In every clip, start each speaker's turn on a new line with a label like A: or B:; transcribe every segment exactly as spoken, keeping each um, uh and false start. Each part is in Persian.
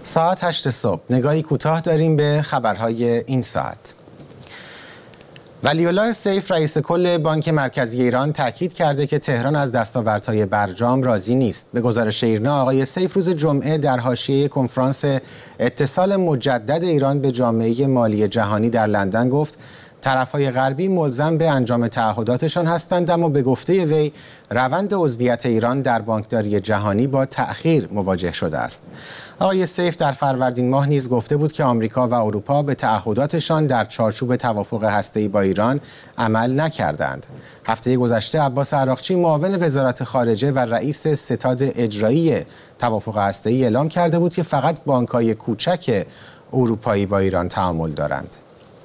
A: ساعت هشت صبح نگاهی کوتاه داریم به خبرهای این ساعت. ولی‌الله سیف رئیس کل بانک مرکزی ایران تاکید کرده که تهران از دستاوردهای برجام راضی نیست. به گزارش ایرنا آقای سیف روز جمعه در حاشیه کنفرانس اتصال مجدد ایران به جامعه مالی جهانی در لندن گفت طرف‌های غربی ملزم به انجام تعهداتشان هستند، اما به گفته وی روند عضویت ایران در بانکداری جهانی با تأخیر مواجه شده است. آقای سیف در فروردین ماه نیز گفته بود که آمریکا و اروپا به تعهداتشان در چارچوب توافق هسته‌ای با ایران عمل نکردند. هفته گذشته عباس عراقچی معاون وزارت خارجه و رئیس ستاد اجرایی توافق هسته‌ای اعلام کرده بود که فقط بانک‌های کوچک اروپایی با ایران تعامل دارند.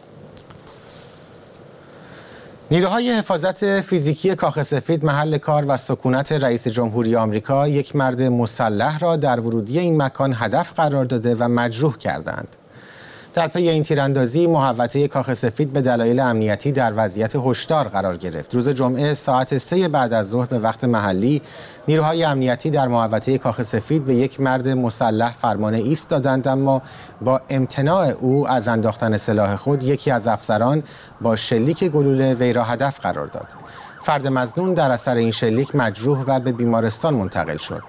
A: نیروهای حفاظت فیزیکی کاخ سفید محل کار و سکونت رئیس جمهوری آمریکا یک مرد مسلح را در ورودی این مکان هدف قرار داده و مجروح کردند. در پی این تیراندازی محوطه کاخ سفید به دلایل امنیتی در وضعیت هشدار قرار گرفت. روز جمعه ساعت سه بعد از ظهر به وقت محلی نیروهای امنیتی در محوطه کاخ سفید به یک مرد مسلح فرمان ایست دادند، اما با امتناع او از انداختن سلاح خود یکی از افسران با شلیک گلوله وی را هدف قرار داد. فرد مظنون در اثر این شلیک مجروح و به بیمارستان منتقل شد.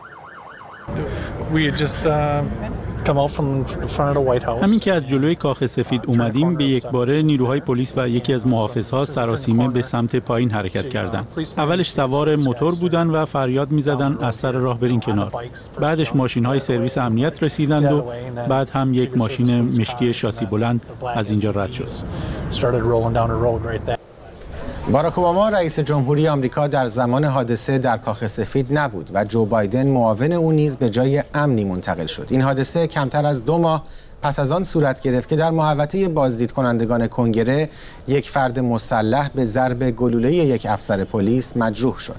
B: همین که از جلوی کاخ سفید اومدیم به یک باره نیروهای پلیس و یکی از محافظها سراسیمه به سمت پایین حرکت کردند. اولش سوار موتور بودن و فریاد می‌زدن از سر راه برین کنار. بعدش ماشین‌های سرویس امنیت رسیدند و بعد هم یک ماشین مشکی شاسی بلند از اینجا رد شد.
A: باراک اوباما رئیس جمهوری آمریکا در زمان حادثه در کاخ سفید نبود و جو بایدن معاون او نیز به جای امنی منتقل شد. این حادثه کمتر از دو ماه پس از آن صورت گرفت که در محوطه بازدید کنندگان کنگره یک فرد مسلح به ضرب گلوله یک افسر پلیس مجروح شد.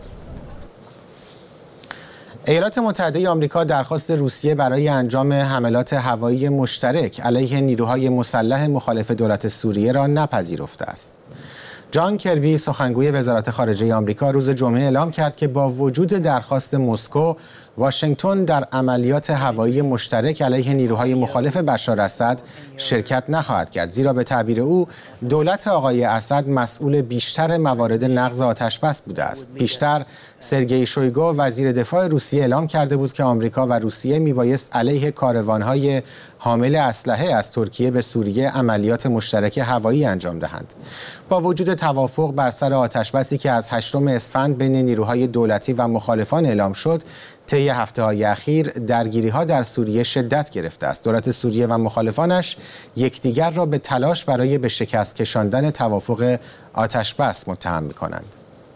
A: ایالات متحده آمریکا درخواست روسیه برای انجام حملات هوایی مشترک علیه نیروهای مسلح مخالف دولت سوریه را نپذیرفته است. جان کربی سخنگوی وزارت خارجه آمریکا روز جمعه اعلام کرد که با وجود درخواست مسکو، واشنگتن در عملیات هوایی مشترک علیه نیروهای مخالف بشار اسد شرکت نخواهد کرد، زیرا به تعبیر او دولت آقای اسد مسئول بیشتر موارد نقض آتش‌بس بوده است. پیشتر سرگئی شویگو وزیر دفاع روسیه اعلام کرده بود که آمریکا و روسیه میبایست علیه کاروانهای حامل اسلحه از ترکیه به سوریه عملیات مشترک هوایی انجام دهند. با وجود توافق بر سر آتش‌بسی که از هشتم اسفند بین نیروهای دولتی و مخالفان اعلام شد، طی هفته‌های اخیر درگیری‌ها در سوریه شدت گرفته است. دولت سوریه و مخالفانش یکدیگر را به تلاش برای به شکست کشاندن توافق آتش‌بس متهم می‌کنند.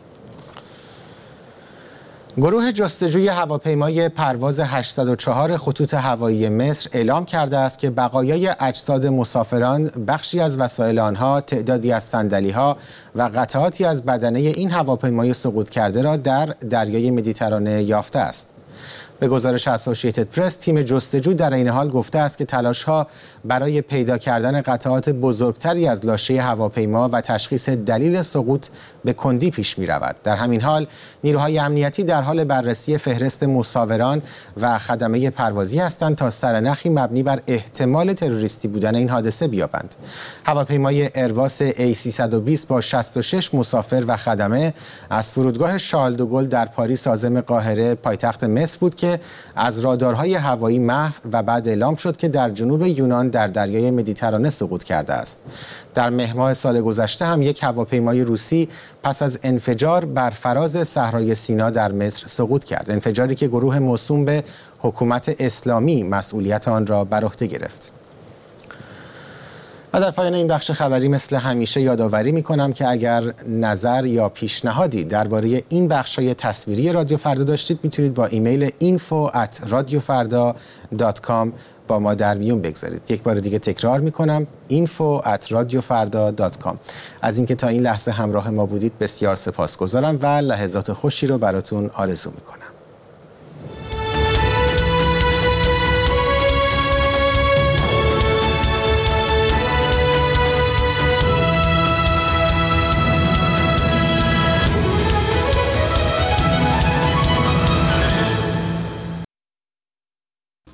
A: گروه جستجوی هواپیمای پرواز هشتصد و چهار خطوط هوایی مصر اعلام کرده است که بقایای اجساد مسافران، بخشی از وسایل آنها، تعدادی از صندلی‌ها و قطعاتی از بدنه این هواپیمای سقوط کرده را در دریای مدیترانه یافته است. به گزارش اسوسییتد پرس، تیم جستجو در این حال گفته است که تلاش‌ها برای پیدا کردن قطعات بزرگتری از لاشه هواپیما و تشخیص دلیل سقوط به کندی پیش می‌رود. در همین حال نیروهای امنیتی در حال بررسی فهرست مصوران و خدمه پروازی هستند تا سرنخی مبنی بر احتمال تروریستی بودن این حادثه بیابند. هواپیمای ایرباس ای سیصد و بیست با شصت و شش مسافر و خدمه از فرودگاه شارل دوگل در پاریس عاصمه قاهره پایتخت مصر بود که از رادارهای هوایی محو و بعد اعلام شد که در جنوب یونان در دریای مدیترانه سقوط کرده است. در مهر ماه سال گذشته هم یک هواپیمای روسی پس از انفجار بر فراز صحرای سینا در مصر سقوط کرد، انفجاری که گروه موسوم به حکومت اسلامی مسئولیت آن را بر عهده گرفت. و در پایان این بخش خبری مثل همیشه یادآوری می‌کنم که اگر نظر یا پیشنهادی درباره این بخش‌های تصویری رادیو فردا داشتید میتونید با ایمیل اینفو ات رادیو فردا دات کام با ما در میون بگذارید. یک بار دیگه تکرار می‌کنم اینفو ات رادیو فردا دات کام. از اینکه تا این لحظه همراه ما بودید بسیار سپاسگزارم و لحظات خوشی رو براتون آرزو می‌کنم.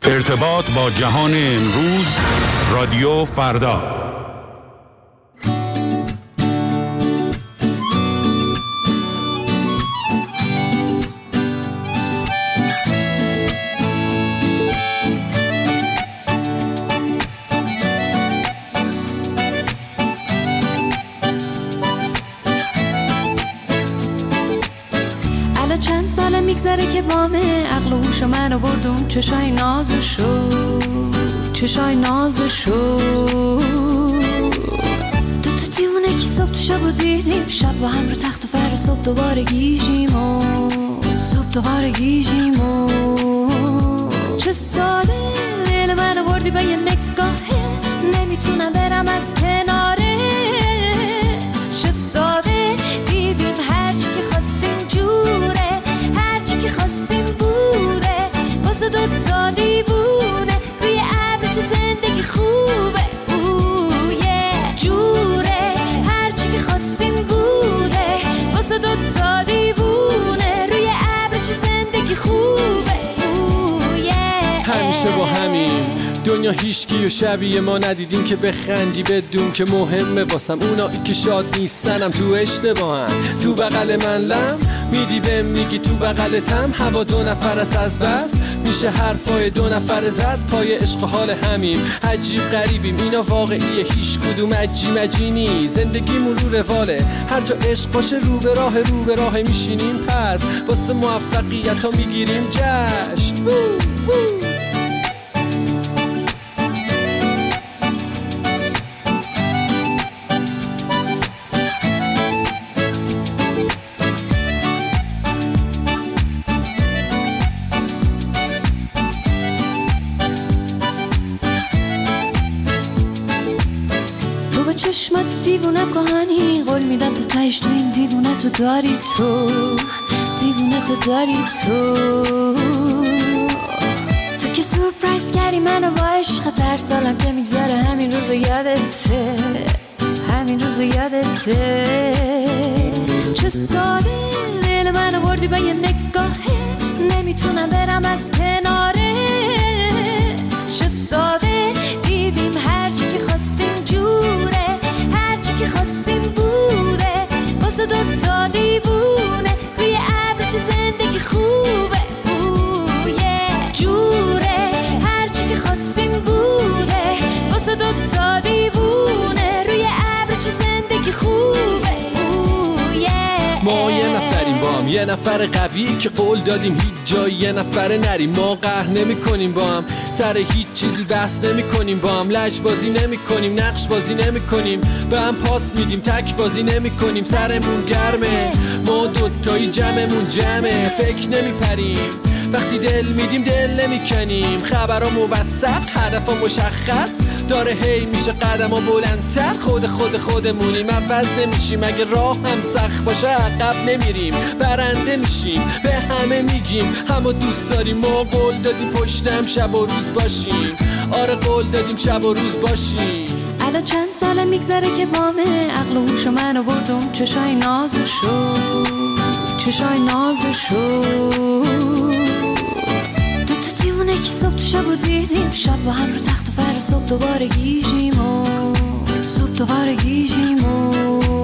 C: ارتباط با جهان امروز، رادیو فردا.
D: چند ساله میگذره که وامه عقل و هوش منو بردون چشای نازشو چشای نازشو دو تا دیونه که صبح تو شب و دیدیم شب با هم رو تخت و فر صبح دوباره گیجیم و صبح دوباره گیجیم و چه ساله دل منو بردی به یه نگاهه نمیتونم برم از کنارت چه ساده دیدیم هرچی که خواستیم جوره خواستیم بوده واسه دوتا دیوونه روی ابر چه زندگی خوبه اوه جوره هرچی که خواستیم بوده واسه دوتا دیوونه روی ابر چه زندگی خوبه اوه
E: همیشه با همین دنیا هیچکی و شبیه ما ندیدیم که بخندی بدون که مهمه واسم اونایی که شاد نیستنم تو اشتباهن تو بغل من لم میدی بهم میگی تو بغلتم هوا دو نفر است از بس میشه حرفای دو نفر زد پای عشق حال همیم عجیب غریبیم اینا واقعیه هیچ کدوم عجی مجینی زندگیمون رو رواله هر جا عشق باشه رو به راه رو به راه میشینیم پس واسه موفقیت ها میگیریم جشن وو وو.
D: چشمت دیوونه کهانی قول میدم تو تهش تو این دیوونه تو داری تو دیوونه تو داری تو تو که سورپرایز کردی منو با عشق هر سالم که میگذره همین روزو یادته همین روزو یادته چه ساده دل منو بردی به یه نگاهه نمیتونم برم از کنارت چه ساده دیدیم هرچی که خواستیم جوره که خواستیم بوده واسه دوتا دیوونه روی ابر چه زندگی خوبه اوه جوره هرچی که خواستیم بوده واسه دوتا دیوونه روی ابر چه زندگی خوبه اوه
E: ما یه نفریم با هم یه نفر قوی که قول دادیم هیچ جای یه نفر نریم ما قهر نمی کنیم با هم سر هیچ چیزی بحث نمی کنیم با هم لج بازی نمی کنیم نقش بازی نمی کنیم به هم پاس میدیم تک بازی نمی کنیم سرمون گرمه ما دوتایی جمعمون جمعه فکر نمی پریم وقتی دل میدیم دل نمی کنیم خبرها موثق هدفها مشخص داره هی میشه قدم ها بلندتر خود خود خودمونیم عوض نمیشیم اگه راه هم سخت باشه عقب نمیریم برنده میشیم به همه میگیم همه دوست داریم ما قول دادیم پشتم شب و روز باشیم آره قول دادیم شب و روز باشیم
D: الان چند ساله میگذره که وامه عقل و هوش منو بردم چشای نازشو چشای نازشو دو تا دیوونه که صبح تو شب و دیدیم شب با هم رو تخت و فر صبح دوباره گیجیم و صبح دوباره گیجیم و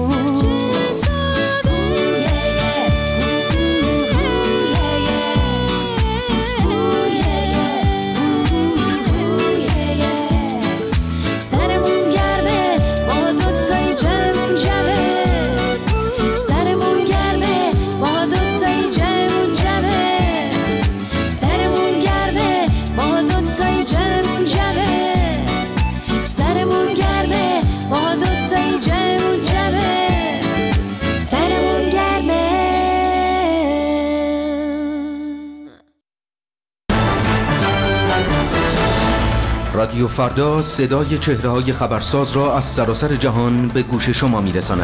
F: رادیو فردا صدای چهره‌های خبرساز را از سراسر جهان به گوش شما می‌رساند.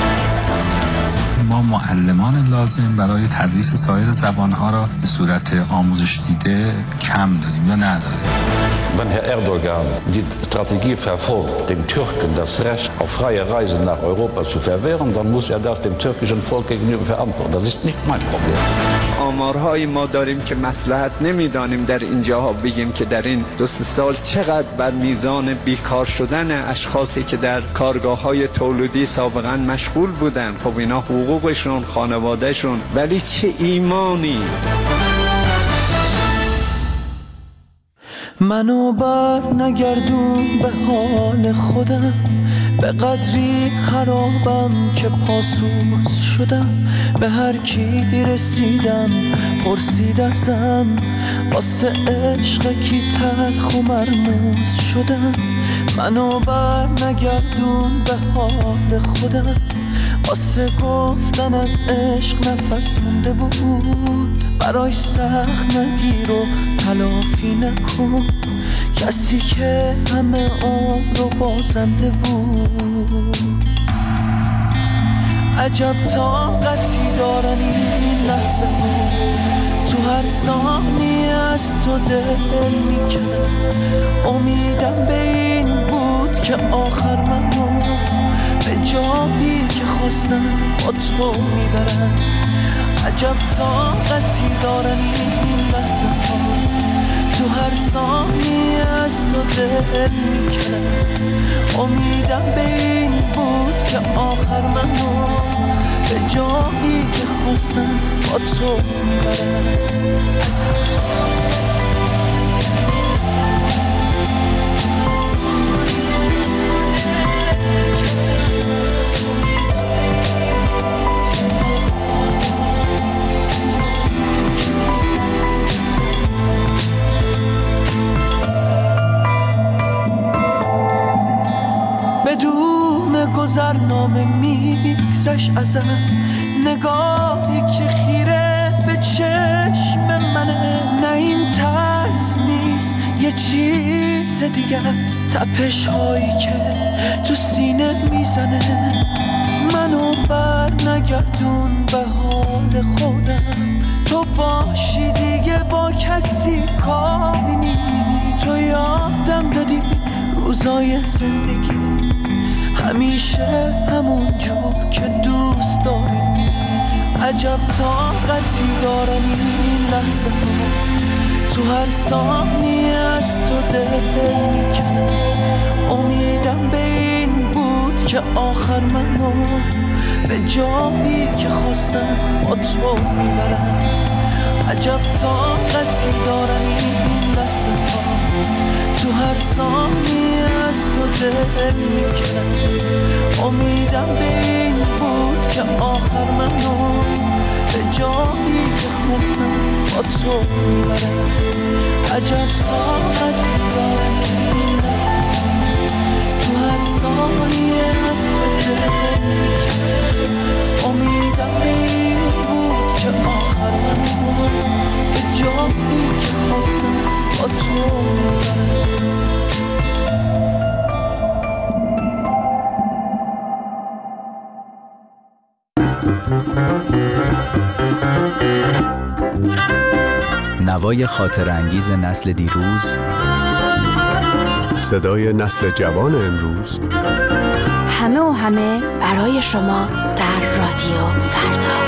G: ما معلمان لازم برای تدریس سایر زبان‌ها را به صورت آموزش دیده کم داریم یا نداریم.
H: Wenn Herr Erdogan die Strategie verfolgt, den Türken das Recht auf freie Reise nach Europa zu verwehren, dann muss er das dem türkischen Volk gegenüber verantworten. Das ist nicht mein Problem.
I: آمارهای ما داریم که مصلحت نمیدانیم در اینجاها بگیم که در این دو سه سال چقدر بر میزان بیکار شدن اشخاصی که در کارگاه‌های تولیدی سابقا مشغول بودن، خب اینا حقوقشون، خانوادهشون، ولی چه ایمانی.
J: منو بر نگردون به حال خودم، به قدری خرابم که پاسوز شدم. به هر کی رسیدم پرسید ازم، واسه عشق کی تلخ و مرموز شدم. منو بر نگردون به حال خودم، واسه گفتن از عشق نفس مونده بود. برای سخت نگیر و تلافی نکن کسی که همه عمر رو بازنده بود. عجب طاقتی دارن این لحظه ها، تو هر ثانیه از تو دل میکنه. امیدم به این بود که آخر منو به جایی که خواستم با تو میبرن. عجب طاقتی دارن این لحظه ها، تو هر ثانیه از تو دل میکنم. امیدم به این بود که آخر منو به جایی که خواستم با تو میبرم. بدون گذرنامه میگذشت ازم، نگاهی که خیره به چشم منه. نه این ترس نیست یه چیز دیگه است، تپش هایی که تو سینه میزنه. منو بر نگردون به حال خودم، تو باشی دیگه با کسی کاری نیست. تو یادم دادی روزای زندگی همیشه همون جور که دوست داری. عجب طاقتی دارم این لحظه ها، تو هر ثانیه از تو دل میکنم. امیدم به این بود که آخر منو به جایی که خواستم با تو میبرم. عجب طاقتی دارم این لحظه ها، تو هر ثانیه از تو دل میکنم. امیدم به این بود که آخر منو به جایی که خواستم با تو میبرم. عجب طاقتی دارم این لحظه ها، تو هر ثانیه از تو دل میکنم. امیدم به این بود که آخر منو به جایی که خواستم با تو میبرم.
K: نوای خاطر انگیز نسل دیروز،
L: صدای نسل جوان امروز،
M: همه و همه برای شما در رادیو فردا.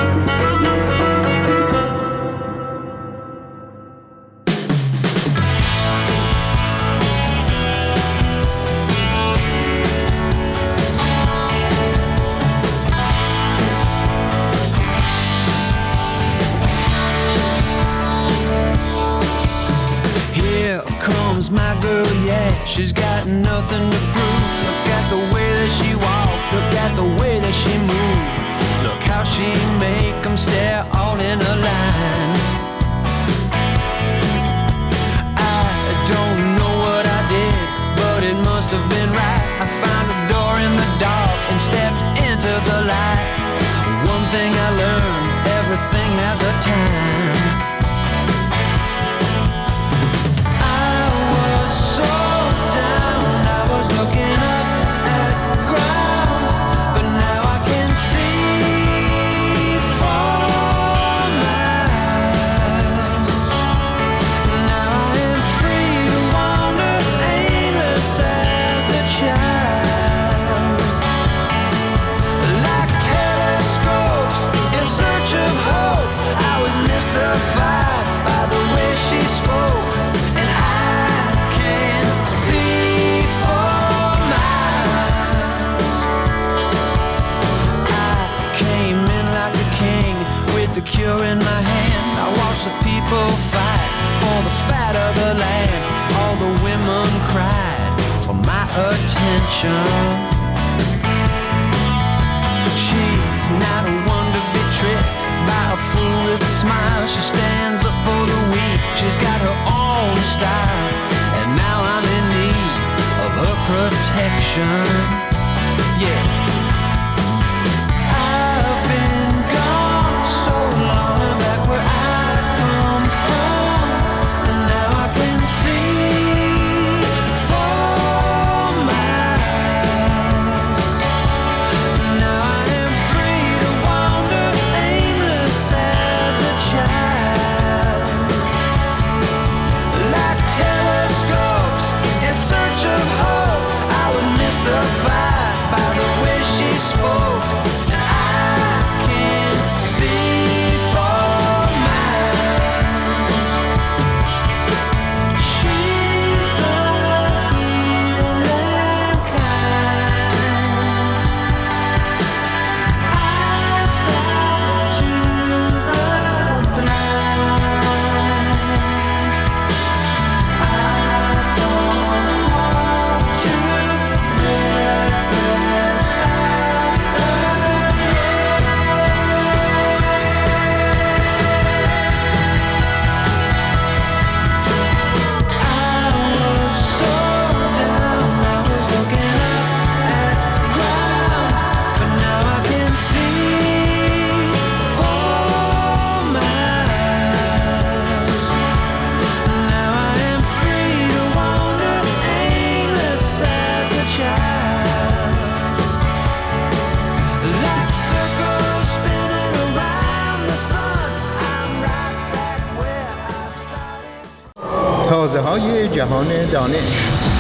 N: My girl, yeah, she's got nothing to prove. Look at the way that she walk, look at the way that she move. Look how she make them stare all in a line. I don't know what I did, but it must have been right. I found a door in the dark and stepped into the light. One thing I learned, everything has a time. attention. She's not one to be tricked by a fool with a smile. She stands up for the weak. She's got her own style, and now I'm in need of her protection. Yeah. I've been gone so long, back where I come from, and now I can see for miles. Now I am free to wander aimless as a child, like telescopes in search of hope. I was mystified by the way she spoke, and I can see for miles. She's the healing kind. Eyes out to the blind. I don't want to live without her. I was so down, I was looking up at ground, but now I can see for miles. Now I am free to wander aimless as a child, like circles spinning around the sun. I'm right back where I started.
O: تازه های جهان دانش.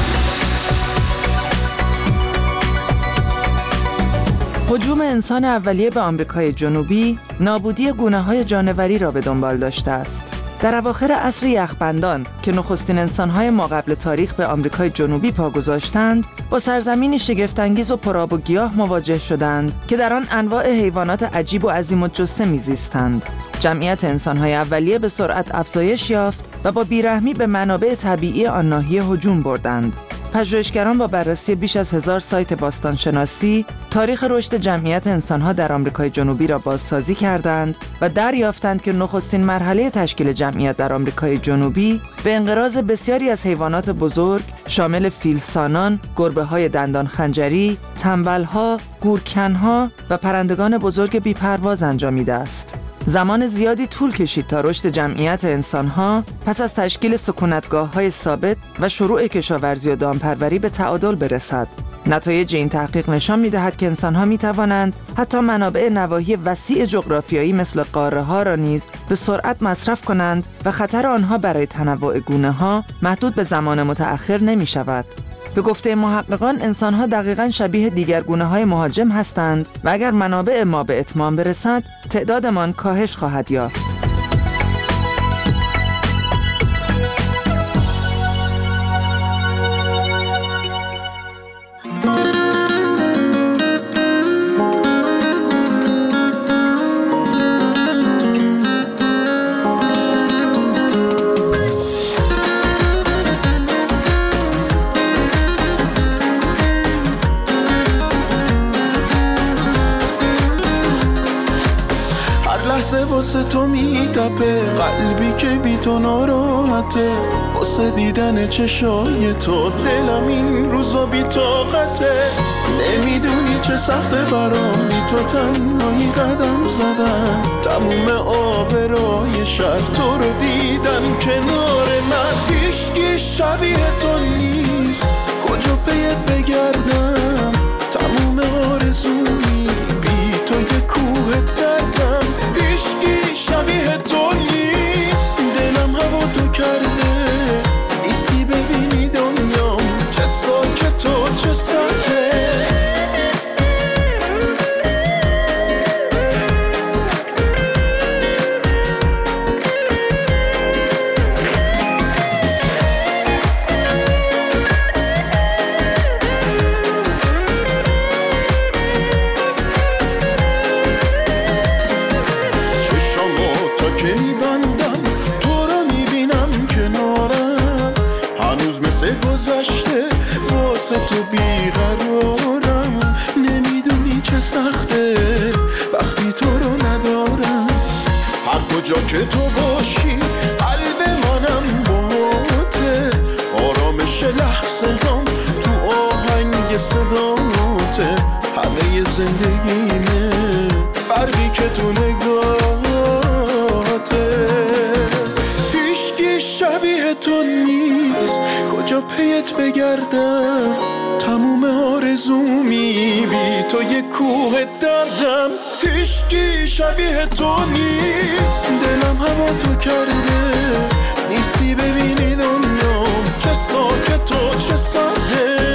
P: هجوم انسان اولیه به آمریکای جنوبی نابودی گونه‌های جانوری را به دنبال داشته است. در اواخر عصر یخبندان که نخستین انسان‌های ماقبل تاریخ به آمریکای جنوبی پا گذاشتند، با سرزمینی شگفت‌انگیز و پرآب و گیاه مواجه شدند که در آن انواع حیوانات عجیب و عظیم الجثه می‌زیستند. جمعیت انسان‌های اولیه به سرعت افزایش یافت و با بیرحمی به منابع طبیعی آن ناحیه هجوم بردند. پژوهشگران با بررسی بیش از هزار سایت باستانشناسی تاریخ رشد جمعیت انسان‌ها در آمریکای جنوبی را بازسازی کردند و دریافتند که نخستین مرحله تشکیل جمعیت در آمریکای جنوبی به انقراض بسیاری از حیوانات بزرگ شامل فیلسانان، گربه‌های دندان خنجری، تنبل‌ها، گورکن‌ها و پرندگان بزرگ بی‌پرواز انجامیده است. زمان زیادی طول کشید تا رشد جمعیت انسان‌ها پس از تشکیل سکونتگاه‌های ثابت و شروع کشاورزی و دامپروری به تعادل برسد. نتایج این تحقیق نشان می‌دهد که انسان‌ها می‌توانند حتی منابع نواحی وسیع جغرافیایی مثل قاره‌ها را نیز به سرعت مصرف کنند و خطر آنها برای تنوع گونه‌ها محدود به زمان متأخر نمی‌شود. به گفته محققان انسان‌ها دقیقاً شبیه دیگر گونه‌های مهاجم هستند و اگر منابع ما به اتمام برسد تعدادمان کاهش خواهد یافت.
J: واسه تو میتپه قلبی که بی تو ناراحته، واسه دیدن چشای تو دلم این روزا بی طاقته. نمیدونی چه سخته برام بی تو تنهایی قدم زدن، تموم آبرای شهر تو رو دیدن کنار من. هیچکی شبیه تو نیست، کجا پیت بگردم، تموم آرزویی بی تو یه کوه دردم. هیچکی شبیه تو نیست، دلم هوا تو کرده، ایستی ببینی دنیام چه ساکت و چه ساکت. تو
Q: کجا که تو باشی قلب منم باته، آرامش لحظه هم تو آهنگ صداته، همه زندگیمه برقی که تو نگاهته. هیچکی شبیه تو نیست، کجا پیت بگردم، تموم آرزومی بی تو یه کوه دردم. هیچکی شبیه تو نیست، دلم هوا تو کرده، نیستی ببینی دنیام چه ساکت و چه سرده.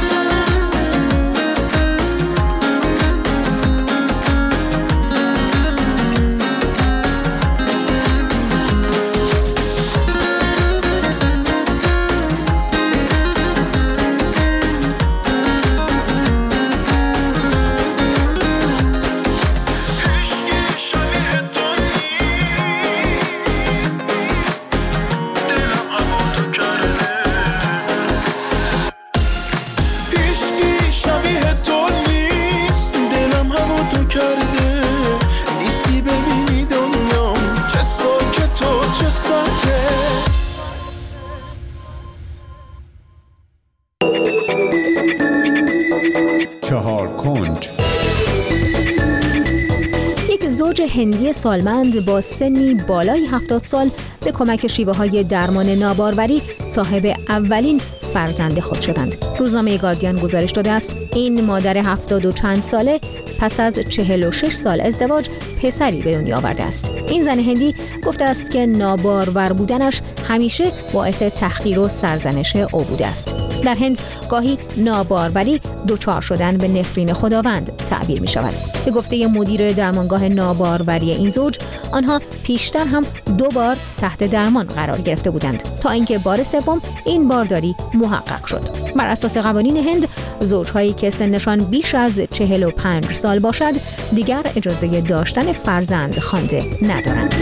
R: زوج هندی سالمند با سنی بالای هفتاد سال به کمک شیوه های درمان ناباروری صاحب اولین فرزند خود شدند. روزنامه گاردین گزارش داده است این مادر هفتاد و چند ساله پس از چهل و شش سال ازدواج پسری به دنیا آورده است. این زن هندی گفته است که نابارور بودنش همیشه باعث تحقیر و سرزنش او بوده است. در هند گاهی ناباروری دچار شدن به نفرین خداوند تعبیر می شود. به گفته مدیر درمانگاه ناباروری این زوج، آنها پیشتر هم دو بار تحت درمان قرار گرفته بودند تا اینکه بار سوم این بارداری محقق شد. بر اساس قوانین هند، زوجهایی که سنشان بیش از چهل و پنج سال باشد دیگر اجازه داشتن فرزند خوانده ندارند.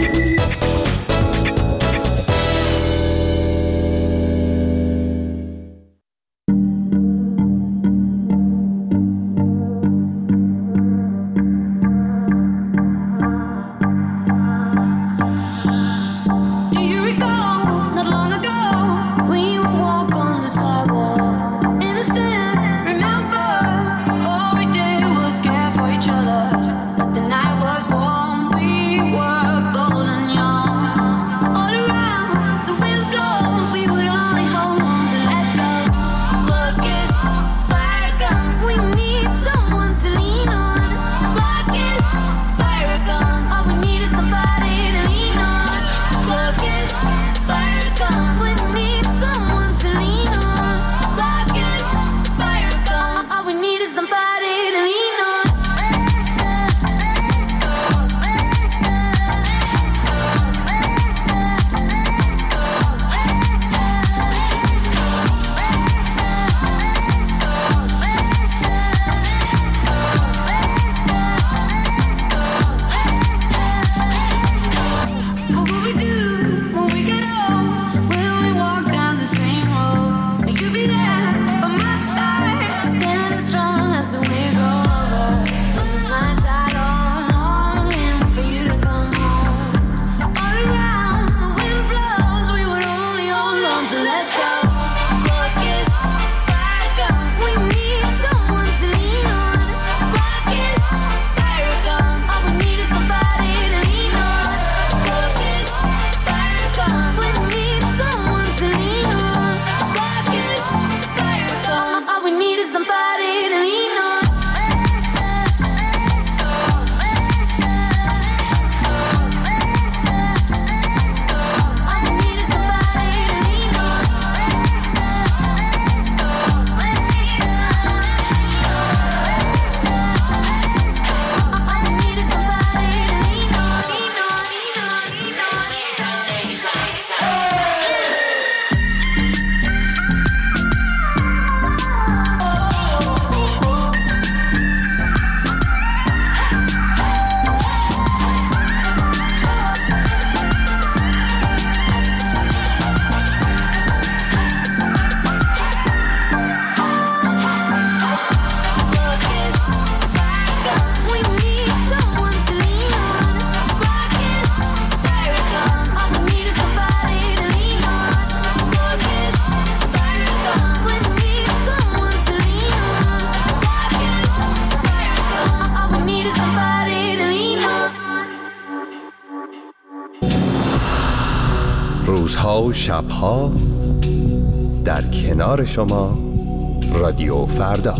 L: روزها و شبها در کنار شما رادیو فردا.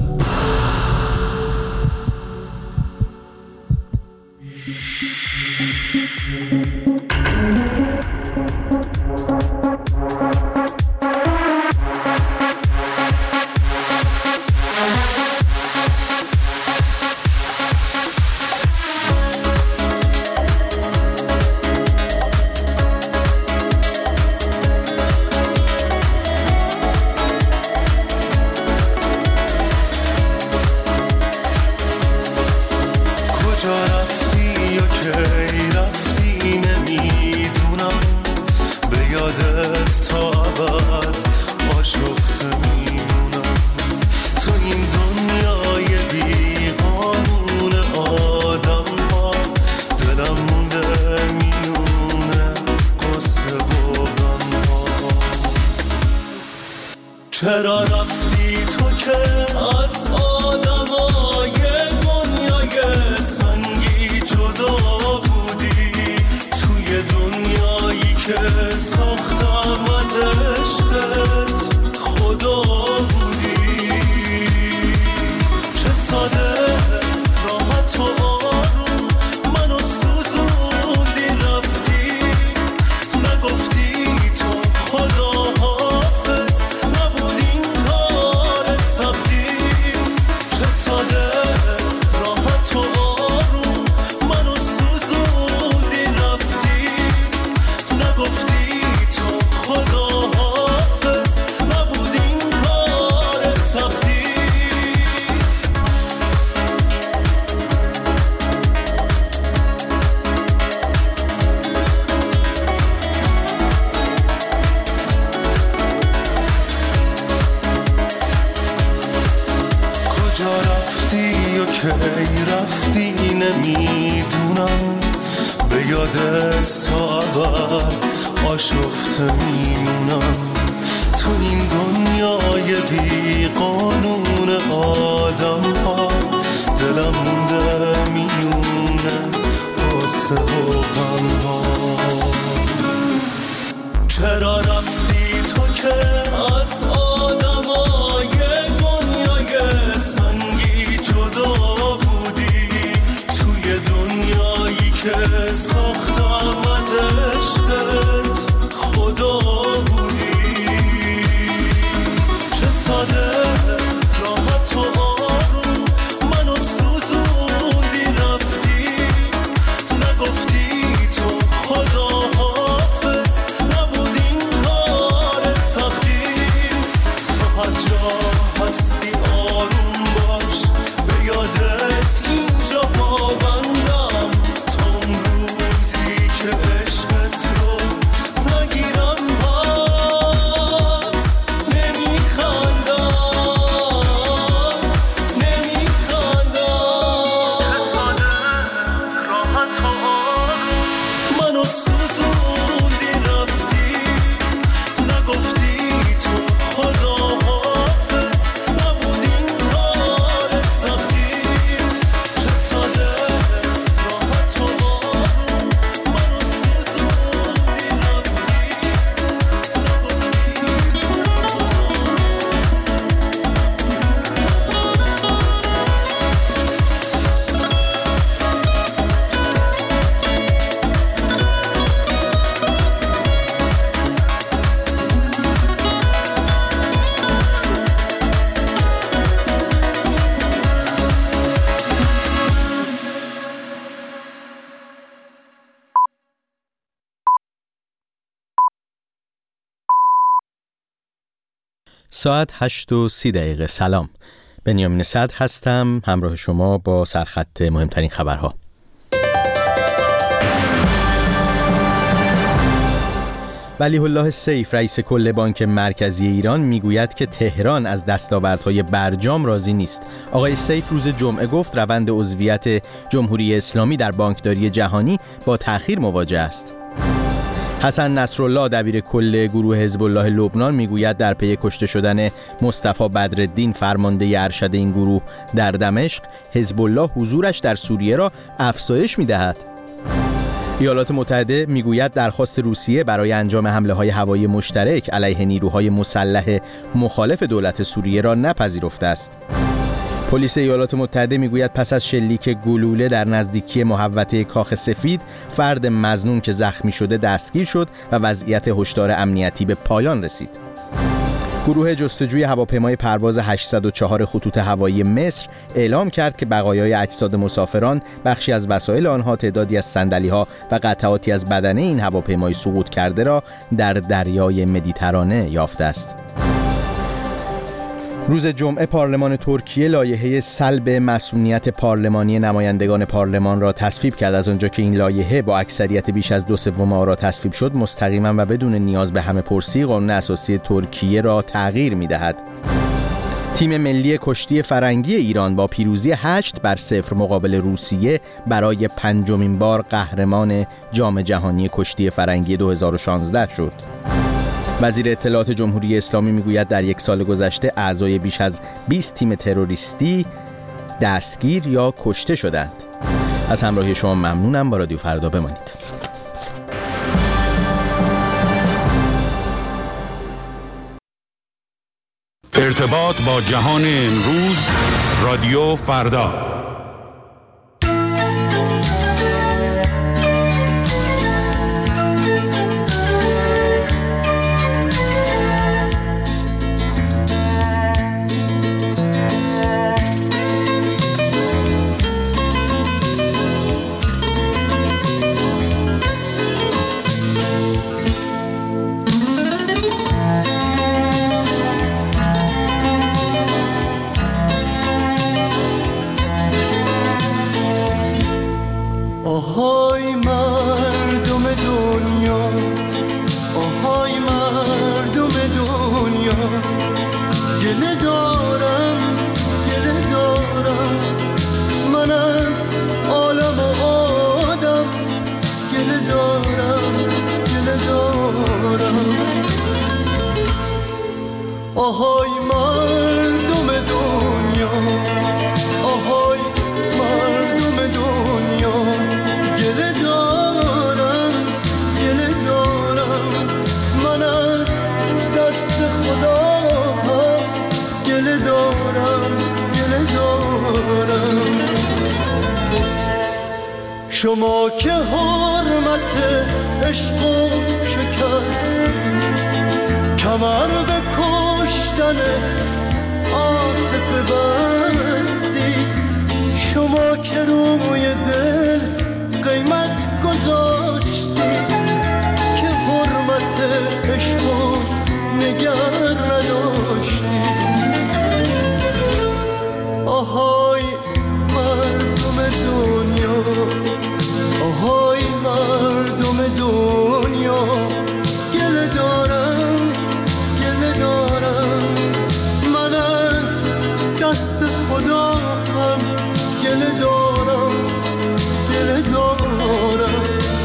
Q: چرا رفتی تو که از آدمای دنیای سنگی جدا بودی، توی دنیایی که ساختم از عشقت خدا بودی. چه ساده راحت و آروم منو سوزوندی رفتی، نگفتی تو خدا کی رفتی نمیدونم، به یادت تا ابد آشفته میمونم. تو این دنیای بی قانون آدم ها دلم مونده میونه قصه و غم ها. چرا رفتی تو که از آدمای دنیای سنگی جدا بودی، توی دنیایی که ساختم از عشقت خدا بودی. چه ساده راحت و آروم منو سوزوندی رفتی، نگفتی تو خدا حافظ نبود این کار سختی. تو هر جا هستی آروم باش، به یادت اینجا پابندم، تا اون روزی که عشقت رو نگیرم باز نمیخندم نمیخندم. راحت و آروم منو سوزوندی رفتی، نگفتی تو خدا حافظ نبود این کار سختی. چه ساده راحت و آروم منو سوزوندی رفتی، نگفتی تو
S: ساعت هشت و سی دقیقه. سلام، بنیامین صدر هستم، همراه شما با سرخط مهمترین خبرها. ولیح الله سیف رئیس کل بانک مرکزی ایران میگوید که تهران از دستاوردهای برجام راضی نیست. آقای سیف روز جمعه گفت روند عضویت جمهوری اسلامی در بانکداری جهانی با تأخیر مواجه است. حسن نصرالله دبیر کل گروه حزب الله لبنان میگوید در پی کشته شدن مصطفی بدرالدین فرمانده ارشد این گروه در دمشق، حزب الله حضورش در سوریه را افزایش می‌دهد. ایالات متحده میگوید درخواست روسیه برای انجام حمله‌های هوایی مشترک علیه نیروهای مسلح مخالف دولت سوریه را نپذیرفته است. پلیس ایالات متحده میگوید پس از شلیک گلوله در نزدیکی محوطه کاخ سفید، فرد مظنون که زخمی شده دستگیر شد و وضعیت هشدار امنیتی به پایان رسید. گروه جستجوی هواپیمای پرواز هشتصد و چهار خطوط هوایی مصر اعلام کرد که بقایای اجساد مسافران، بخشی از وسایل آنها، تعدادی از صندلی‌ها و قطعاتی از بدنه این هواپیمای سقوط کرده را در دریای مدیترانه یافته است. روز جمعه پارلمان ترکیه لایحه سلب مسئولیت پارلمانی نمایندگان پارلمان را تصویب کرد. از آنجا که این لایحه با اکثریت بیش از دو سوم آرا تصویب شد، مستقیما و بدون نیاز به همه پرسی قانون اساسی ترکیه را تغییر می‌دهد. تیم ملی کشتی فرنگی ایران با پیروزی هشت بر صفر مقابل روسیه برای پنجمین بار قهرمان جام جهانی کشتی فرنگی دو هزار و شانزده شد. وزیر اطلاعات جمهوری اسلامی میگوید در یک سال گذشته اعضای بیش از بیست تیم تروریستی دستگیر یا کشته شدند. از همراهی شما ممنونم. با رادیو فردا بمانید.
C: ارتباط با جهان امروز، رادیو فردا.
Q: آهای مردم دنیا، آهای مردم دنیا، گله دارم گله دارم من از دست خدا، گله دارم گله دارم. شما که حرمت عشق و شکستین، کمر به کشتن عاطفه بستی، شما که روی دل قیمت گذاشتی، که حرمت عشق و نگر نداشتی. آهای مردم دنیا، آهای مردم دنیا، گله دارم گله دارم من از دست خدا، هم گله دارم گله دارم.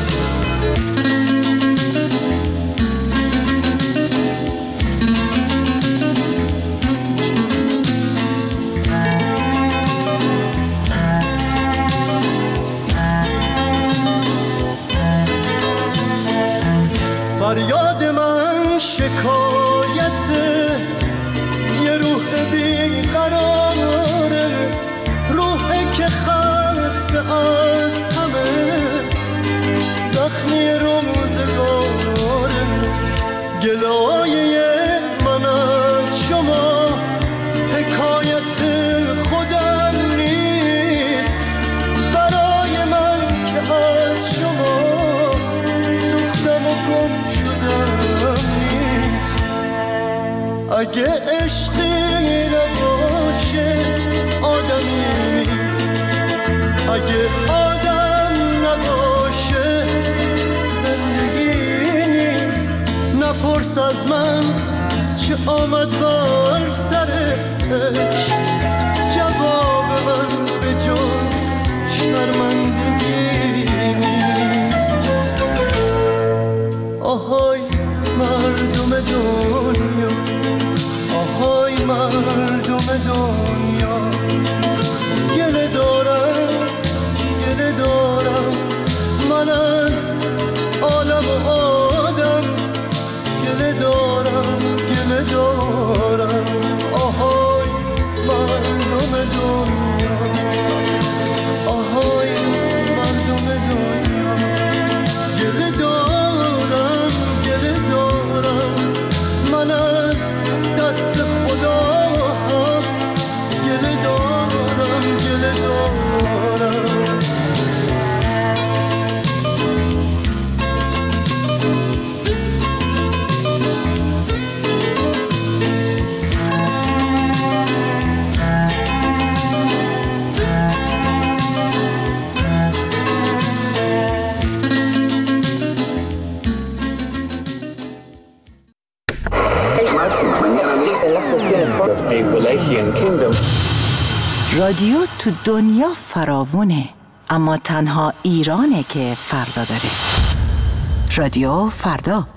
Q: فریاد من شکایت یه روح بیقراره، روحی که خسته از همه زخمی روزگاره. گلایه من از شما حکایت خودم نیست، برای من که از شما سوختم و گم شدم نیست. اگه عشقی نباشه آدمی نیست، اگه آدم نباشه زندگی نیست. نپرس از من چه آمد بر سرش، جواب من به جز شرمندگی نیست. آهای مردم دنیا، آهای مردم دنیا، گله دارم گله دارم من از دارم آهای مردم دنیا آهای مردم دنیا گله دارم گله دارم من از دست خدا هم گله دارم گله دارم
T: رادیو تو دنیا فراوونه، اما تنها ایرانه که فردا داره. رادیو فردا.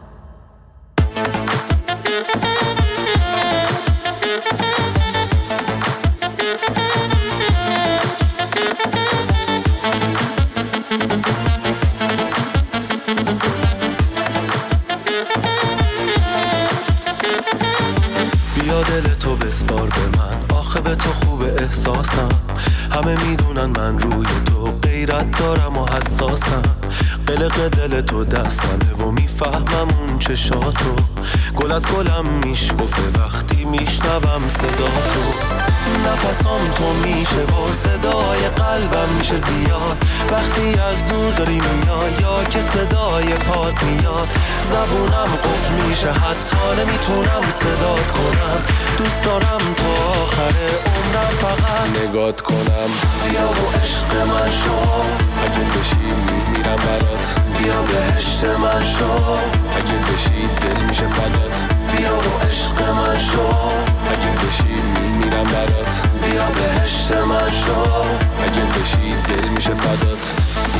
U: بیا دل تو بسپار به من، آخه به تو خوب احساسم. همه میدونن من روی تو غیرت دارم و حساسم. قلق دل تو دستمه و میفهمم اون چشاتو. گل از گلم میشکفه وقتی میشنوم صدا تو. نفسام تو میشه و صدای قلبم میشه زیاد وقتی از دور داری میای یا که صدای پات میاد. زبونم قفل میشه حتی نمیتونم صدات کنم. دوست دارم تا آخر عمرم فقط نگات کنم. بیا و عشق من شو، اگه بشی میمیرم برات. بیا بهشت من شو، اگه بشی دل میشه فدات. بیا و عشق من شو، اگه بشی میمیرم برات. بیا بهشت من شو، اگه بشی دل میشه فدات.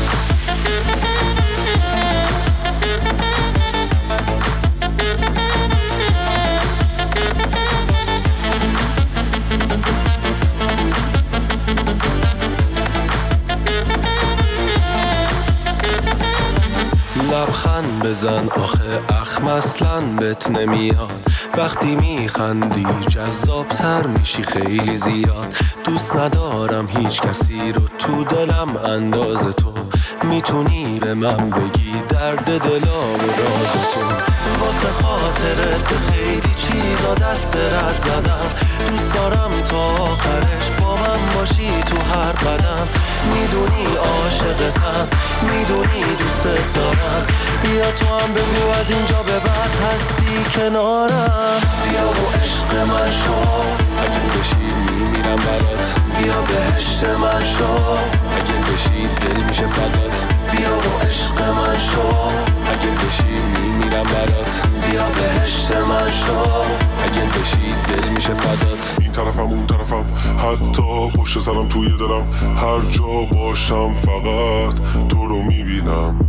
U: لبخند بزن آخه اخم اصلاً بهت نمیاد. وقتی میخندی جذابتر میشی خیلی زیاد. دوست ندارم هیچ کسی رو تو دلم انداز تو. میتونی به من بگی درد دلا و راز تو. واسه خاطرت به خیلی چیزا دست رد زدم. دوست دارم تا آخرش با من باشی تو هر قدم. میدونی عاشقتم، میدونی دوست دارم. بیا تو هم بگو از اینجا به بعد هستی کنارم. بیا و عشق من شو، اگه بشی میمیرم برات. بیا بهشت من شو، اگه بشی دل میشه فدات. بیا و عشق من شو، اگه بشی میمیرم برات. بیا بهشت من شو، اگه بشی دل میشه فدات.
V: این طرفم اون طرفم حتی پشت سرم توی دلم. هر جا باشم فقط تو رو میبینم.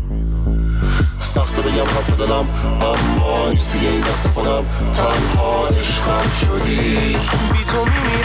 V: سخته بگم حرف دلم اما نیستی این دست خودم. تنها عشقم شدی،
U: بی تو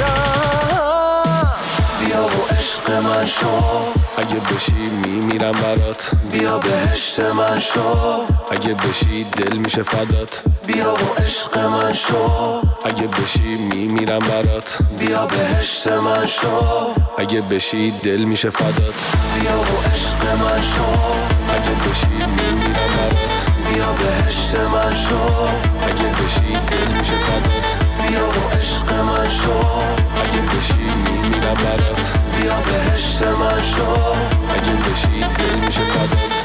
U: میمیرم. بیا و عشق من شو، اگه بشی میمیرم برات. بیا بهشت من شو، اگه بشی دل میشه فدات. بیا و عشق من شو، اگه بشی میمیرم برات. بیا بهشت من شو، اگه بشی دل میشه فدات. بیا و عشق من شو، اگه بشی میمیرم برات. بیا بهشت من شو، اگه بشی دل میشه فدات. بیا و عشق من شو، اگه بشی میمیرم برات. بیا بهشت من شو، اگه بشی دل میشه فدات.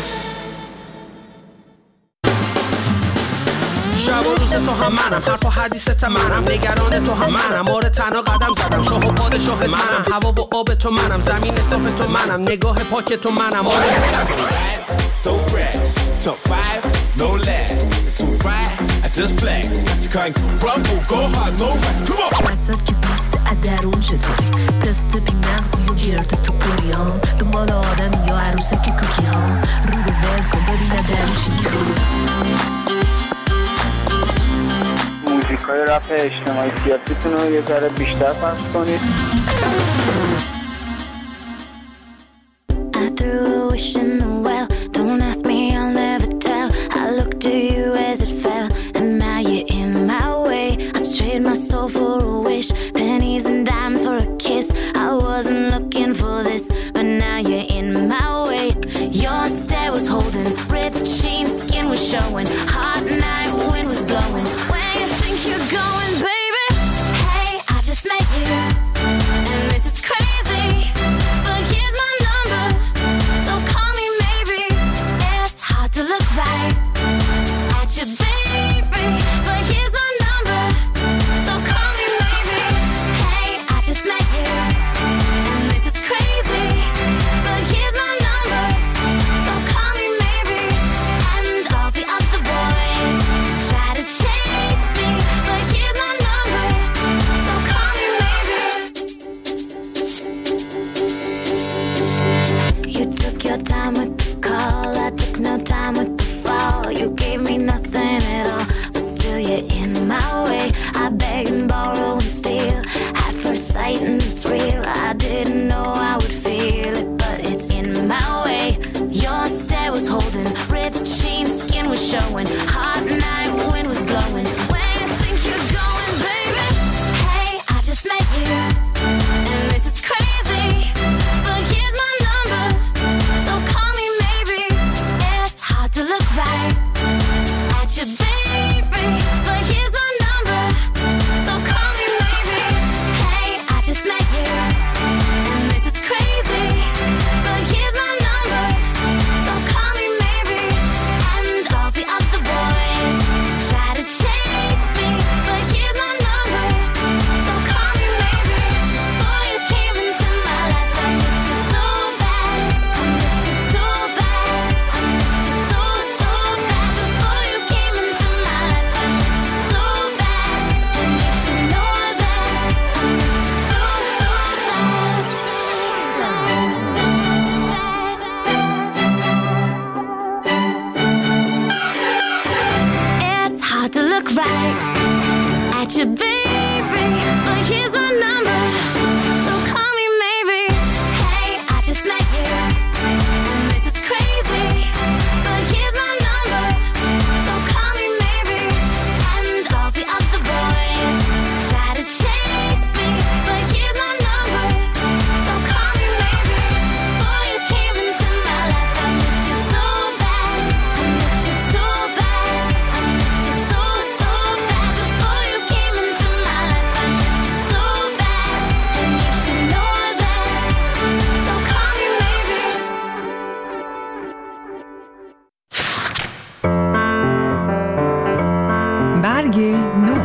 W: شب و روز تو هم منم، حرف و حدیثت منم. نگران تو هم منم، آره تنها قدم زدم. شاه و پادشاه منم، هوا و آب تو منم. زمین صاف تو منم، نگاه پاک تو منم. آره
X: so fresh, top five, no less. It's too bright, I just flex. Got you crying, rumble, go hard, no rest. Come on.
D: وسط که بیست ادرون چطوری؟ پست بی مغزی و گرد تو پریان. دنبال آدم یا عروسک کوکی ها. رو رو ول کن ببینه درون چی میخوری.
Y: موزیکای رپ اجتماعی سیاسیتون رو یه ذره بیشتر پخش کنید.
D: I threw a wish in the well. Don't ask me, I'll never tell. I looked to you as it fell, and now you're in my way. I trade my soul for a wish, pennies and dimes for a kiss. I wasn't looking for this, but now you're in my way. Your stare was holding, ripped jeans, skin was showing, hot night wind was blowing. Where you think you're going, baby? Hey, I just met you, and this is crazy, but here's my number, so call me maybe. It's hard to look right at you, baby, but here's my number, so call me maybe. Hey, I just met you, and this is crazy, but here's my number, so call me maybe. And all the other boys try to chase me, but here's my number, so call me maybe. You took your time with the call, I took no time with the fall. You gave me nothing at all, but still you're in my way. I beg and borrow and steal at first sight, and it's real. I didn't know I would feel it, but it's in my way. Your stare was holding, ripped jeans, skin was showing, hot night wind was blowing. Where you think you're going, baby? Hey, I just met you, and this is crazy, but here's my number, so call me maybe. It's hard to look right at you, baby, but here's my number, so call me maybe. Hey, I just met you, and this is crazy, but here's my number, so call me maybe. And all the other boys try to chase me, but here's my number, so call me maybe. Boy, you came into my life, I missed you so bad, I missed you so bad, I missed you so, so bad. Before you came into my life, I missed you so bad, and you should know that I missed you so, so bad. It's hard to look right at you, baby, but here's my number, so call me maybe. Hey, I just met you, and this is crazy, but here's my number, so call me maybe. And all the other boys try to chase me, but here's my number, so call me maybe. Boy, you came into my life, I missed you so bad, I missed you so bad, I missed you so, so bad. Before you came into my life, I missed you so bad, and you should know that, so call me maybe.
A: برگ نو.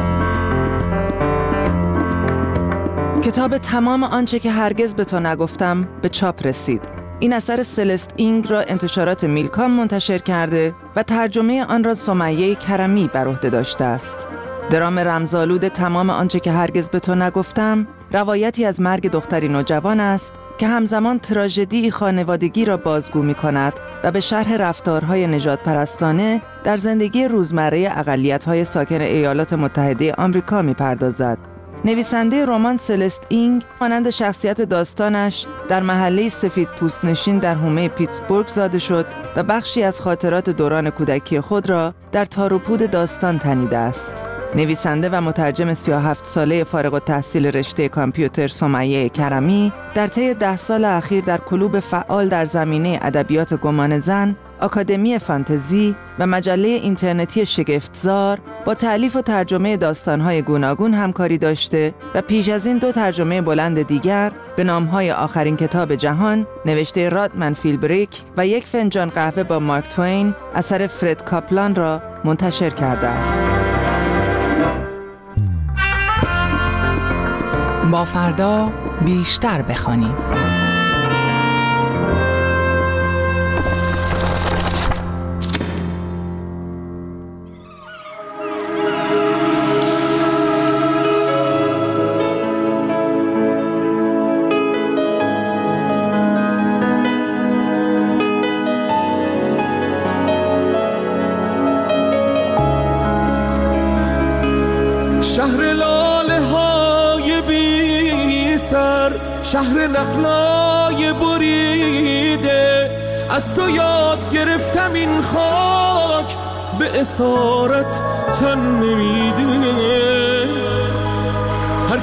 P: کتاب تمام آنچه که هرگز به تو نگفتم به چاپ رسید. این اثر سلست اینگ را انتشارات میلکام منتشر کرده و ترجمه آن را سمیه کرمی بر عهده داشته است. درام رمزآلود تمام آنچه که هرگز به تو نگفتم روایتی از مرگ دختری نوجوان است که همزمان تراژدی خانوادگی را بازگو می کند و به شرح رفتارهای نژاد پرستانه در زندگی روزمره اقلیت‌های ساکن ایالات متحده آمریکا می پردازد. نویسنده رمان سلست اینگ مانند شخصیت داستانش در محله سفید پوست نشین در حومه پیتسبورگ زاده شد و بخشی از خاطرات دوران کودکی خود را در تار و پود داستان تنیده است. نویسنده و مترجم سی و هفت ساله فارغ التحصیل رشته کامپیوتر سمیه کرمی در طی ده سال اخیر در کلوب فعال در زمینه ادبیات گمان زن، آکادمی فانتزی و مجله اینترنتی شگفتزار با تألیف و ترجمه داستان‌های گوناگون همکاری داشته و پیش از این دو ترجمه بلند دیگر به نام‌های آخرین کتاب جهان نوشته رادمن فیلبریک و یک فنجان قهوه با مارک توین اثر فرد کاپلان را منتشر کرده است.
A: با فردا بیشتر بخوانیم.
Q: شهر لاله های بی سر، شهر نخلای بریده، از تو یاد گرفتم این خاک به اسارت تن نمیده.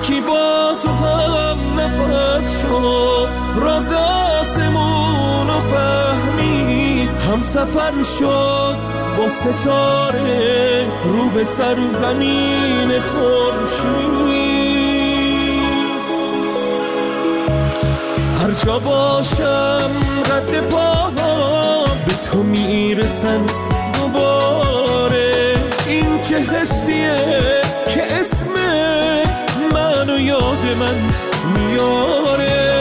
Q: یکی با تو هم نفس شد، راز آسمون رو فهمید، هم سفر شد با ستاره رو به سر زمین خورشید. هر جا باشم رد پاهم به تو میرسن دوباره، این چه حسیه که اسمت منو یاد من میاره.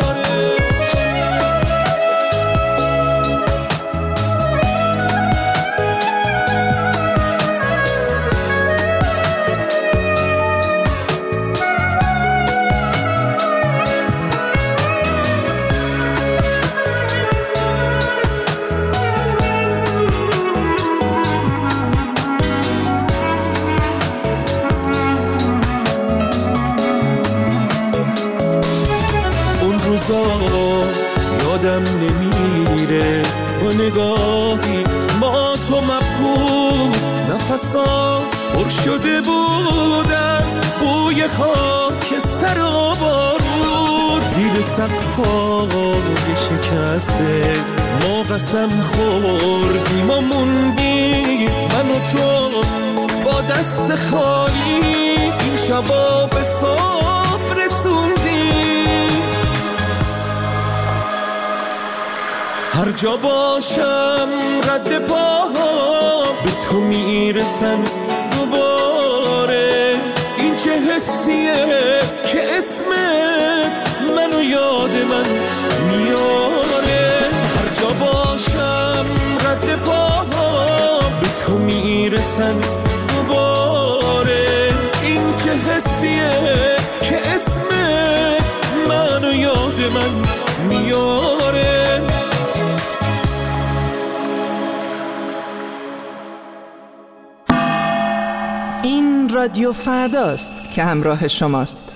Q: یادم نمیره با نگاهی ما تو مبهود، نفسا پر شده بود از بوی خاکستر و بارود. زیر سقفای شکسته ما قسم خوردیم و موندیم، من و تو با دست خالی این شبا به صبح رسوندیم. هر جا باشم رد پاها به تو میرسن دوباره، این چه حسیه که اسمت منو یاد من میاره. هر جا باشم رد پاها به تو میرسن دوباره، این چه حسیه که اسمت منو یاد من میاره.
P: این رادیو فرداست که همراه شماست.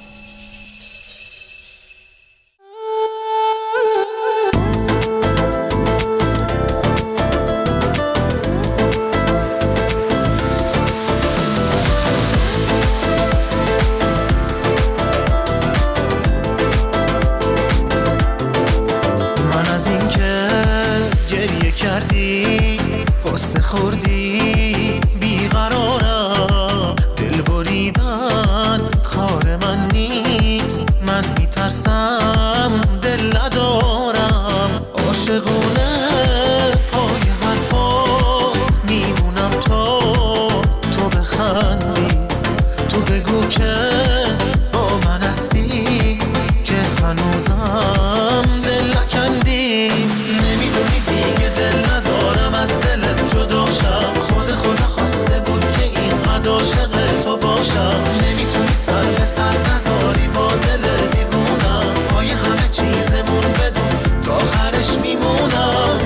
J: من از این که گریه کردی قصه خوردی بیقرارم، دل بریدن کار من نیست، من میترسم دل ندارم. عاشقونه پای حرفات میمونم تا تو بخندی، تو بگو که با من هستی، که هنوزم دل نکندی. نمیدونی دیگه دل ندارم از دلت جدا شم، خود خدا خواسته بود که اینقدر عاشق تو باشم. نمیتونی سر به سر نذاری با دل دیوونم، پای همه چیزمون بدون تا آخرش میمونم.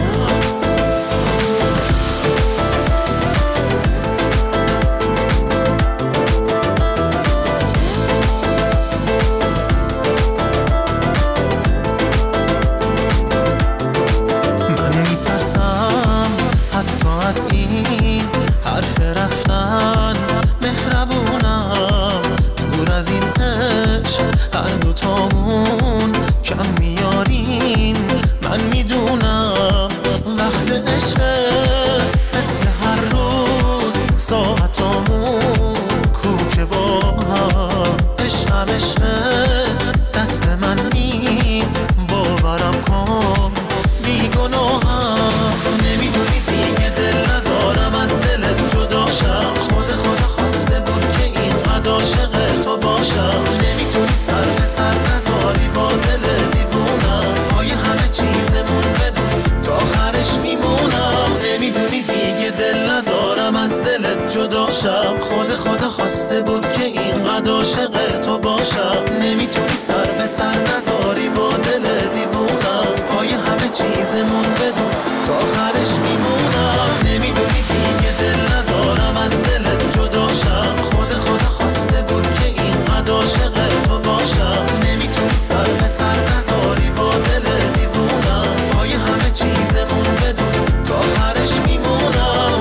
J: من میترسم حتی از این حرف رفتن، مهربونم دور از این عشق هر دوتامون کم میاریم. من میدونم وقت عشق مثل هر روز ساعتامون کوکه با هم، عشقم عشق دست من نیست، باورم کن بیگناهم. نمیدونی دیگه دل ندارم از دلت جدا شم، خود خدا خواسته بود که اینقدر عاشق تو باشم. نمیتونی سر به سر نذاری با دل دیوونم، پای همه چیزمون بدون تا آخرش میمونم. نمیدونی دیگه دل ندارم از دلت جدا شم، خود خدا خواسته بود که اینقدر عاشق تو باشم. نمیتونی سر به سر نذاری با دل دیوونم، پای همه چیزمون بدون تا آخرش میمونم. نمیدونی دیگه دل ندارم از دلت جدا شم، خود خدا خواسته بود که اینقدر عاشق تو باشم. نمیتونی سر به سر نذاری با دل دیوونم، پای همه چیزمون بدون تا آخرش میمونم.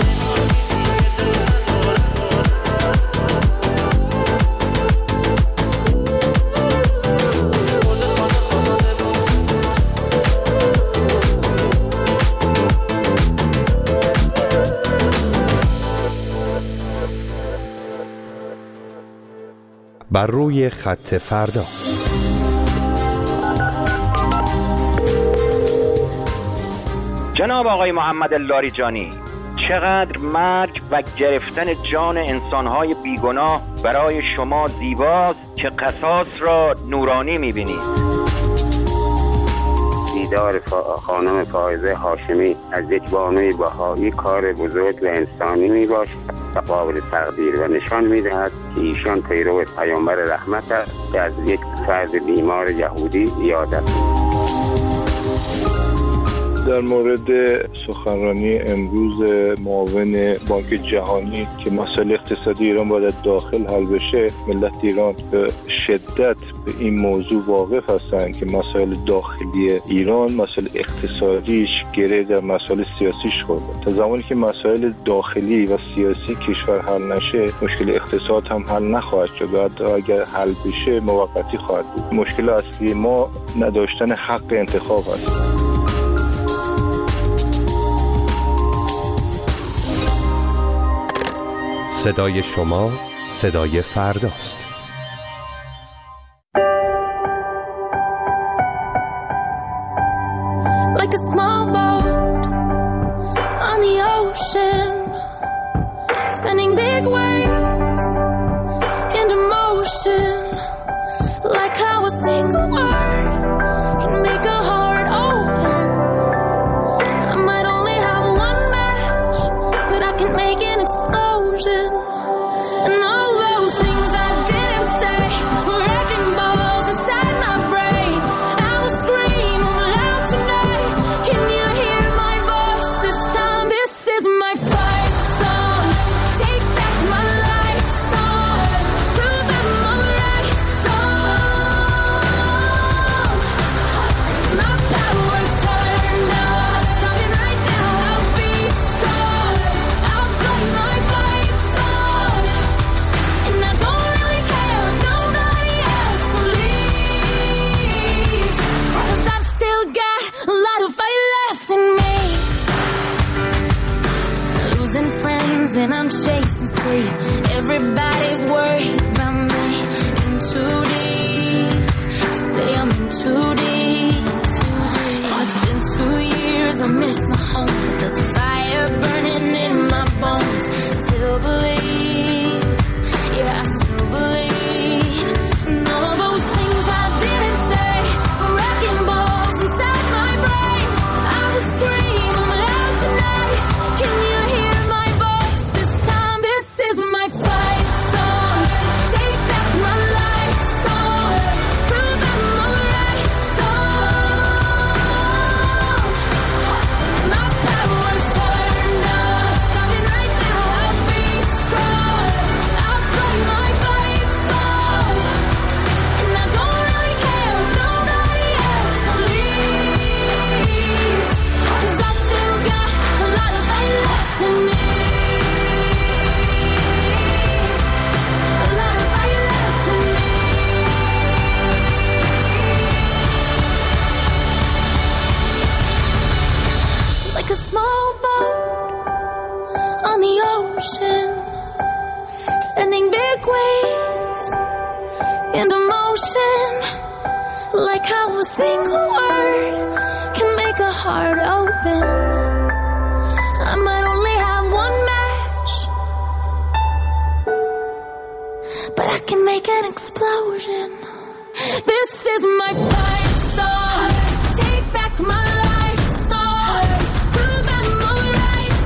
L: بر روی خط فردا.
B: جناب آقای محمد لاریجانی، چقدر مرگ و گرفتن جان انسانهای بیگناه برای شما زیباست که قصاص را نورانی می‌بینید.
E: دیدار خانم فائزه هاشمی از یک بانوی بهایی کار بزرگ و انسانی میباشد و قابل تقدیر و نشان میدهد که ایشان پیرو پیامبر رحمت است که از یک فرد بیمار یهودی یاد است.
F: در مورد سخنرانی امروز معاون بانک جهانی که مسائل اقتصادی ایران باید داخل حل بشه، ملت ایران به شدت به این موضوع واقف هستند که مسائل داخلی ایران، مسائل اقتصادیش گره در مسائل سیاسیش خورده. تا زمانی که مسائل داخلی و سیاسی کشور حل نشه، مشکل اقتصاد هم حل نخواهد شد و اگر حل بشه موقتی خواهد بود. مشکل اصلی ما نداشتن حق انتخاب است.
L: صدای شما، صدای فرداست.
D: Like a small boat on the ocean, sending big waves into motion. Like how a single word can make a heart open. I might only have one match, but I can make an explosion. And all those things I didn't say were wrecking balls inside my brain. I will scream loud tonight. Can you hear my voice this time? This is my fight song. Take back my life song. Prove I'm alright song. My power's turned off. Starting right now, I'll be strong. I'll play my fight song. And I don't really care if nobody else believes. 'Cause I've still got a lot of fight left in me. Losing friends and I'm chasing sleep. Everybody's worried about me. In too deep. Say I'm in too deep. And it's been two years, I miss my home. There's a fire burning in my bones. Still believe. Yeah, I still believe. And all those things I didn't say were wrecking balls inside my brain. I will scream loud tonight. Can you hear my voice this time? This is my fight song. Take back my life song. Prove I'm alright song. My power's turned off. Starting right now, I'll be strong. I'll play my fight song. And I don't really care if nobody else believes. 'Cause I've still got a lot of fight left in me. A lot of fight left in me. Like a small boat on the ocean, sending big waves into motion. Like how a single word can make a heart open. I might only have one match, but I can make an explosion. This is my fight song. Take back my life song. Prove I'm alright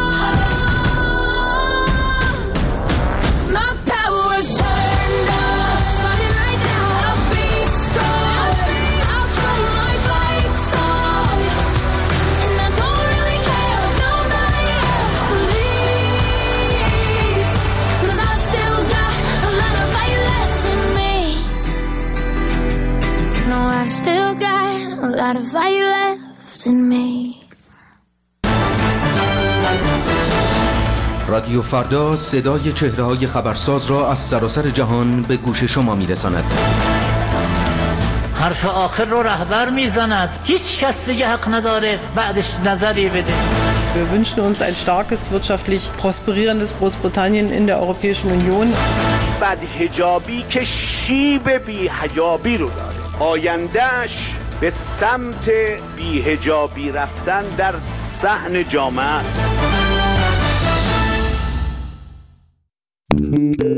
D: song. My power's turned off. Starting right now, I'll be strong. I'll play my fight song. And I don't really care if nobody else believes. 'Cause I've still got a lot of fight left in me. No, I've still got a lot of fight left in me.
G: رادیو فردا صدای چهره‌های خبرساز را از سراسر جهان به گوش شما می‌رساند.
H: حرف آخر رو رهبر میزند. هیچ کس دیگه حق نداره بعدش نظری بده.
Z: Wir wünschen uns ein starkes, wirtschaftlich prosperierendes Großbritannien in der Europäischen Union.
I: بدحجابی که شیب بیحجابی رو داره، آیندهش به سمت بیحجابی رفتن در صحن جامعه است.